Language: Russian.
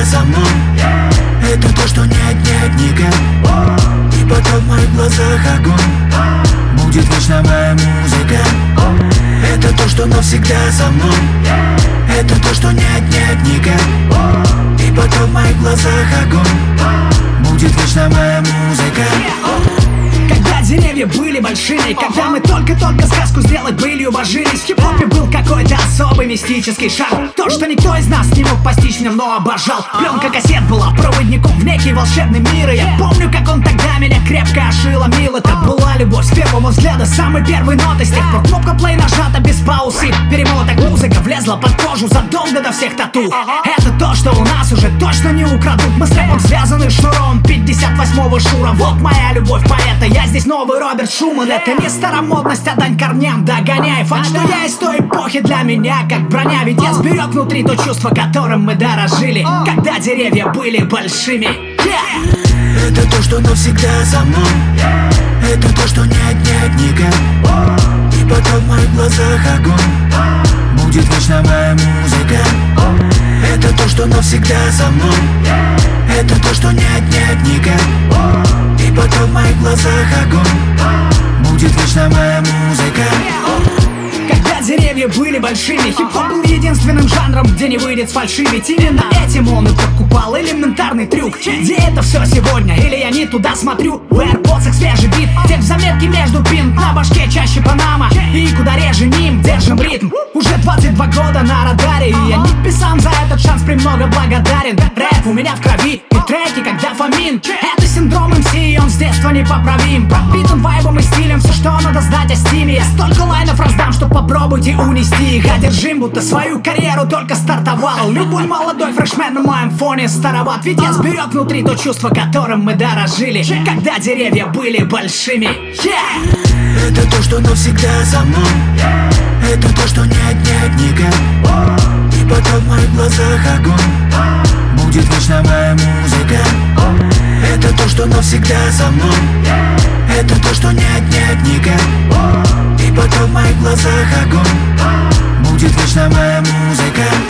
за мной. Это то, что нет, нет никак. И потом в моих глазах огонь. Будет вечно моя музыка. Это то, что навсегда со мной. Это то, что нет, нет никак. И потом в моих глазах огонь. Будет вечно моя музыка. Когда деревья были большими, когда мы только-только сказку сделать былью божились, в хип-хопе был какой-то особый мистический шар. То, что никто из нас не мог постичь в нем, но обожал. Пленка кассет была проводником в некий волшебный мир. И я помню, как он тогда меня крепко ошеломил. Это была любовь с первого взгляда, самой первой ноты. С тех пор кнопка плей нажата без паузы. Перемоток музыка влезла под кожу задолго до всех тату. Это то, что у нас уже точно не украдут. Мы с рэпом связаны шнуром 58-го Шура. Вот моя любовь поэта. Я здесь новый Роберт Шуман. Это не старомодность, а дань корням. Догоняй факт, что я из той эпохи для меня как броня. Ведь я сберег внутри то чувство, которым мы дорожили, когда деревья были большими. Это то, что навсегда за мной. Это то, что нет, нет никак. И потом в моих глазах огонь. Будет вечно моя музыка. Это то, что навсегда за мной. Это то, что нет, нет никак. И потом в моих глазах огонь. Будет вечно моя музыка. Когда деревья были большими, хип-хоп был единственным жанром, где не выйдет сфальшивить. Именно этим он и подкупал элементарный трюк. Где это все сегодня? Или я не туда смотрю? В AirPods свежий бит, текст заметки между пин. На башке чаще Панама, и куда реже ним держим ритм. Уже 22 года на радаре, и я не писам за этот шанс премного благодарен. Рэп у меня в крови, и треки как дофамин. Это синдром МС, и он с детства непоправим. Пропитан вайбом и стилем, все, что надо знать о стиме. Я столько лайнов раздам, что попробуйте унести их. Одержим, будто свою карьеру только стартовал. Любой молодой фрешмен на моем фоне староват. Ведь я сберег внутри то чувство, которым мы дорожили, когда деревья были большими. Это то, что навсегда за мной. Это то, что нет, нет никак. И потом в моих глазах огонь. Будет вечно моя музыка. Это то, что навсегда за мной. Это то, что нет, нет никак. И потом в моих глазах огонь. Будет вечно моя музыка.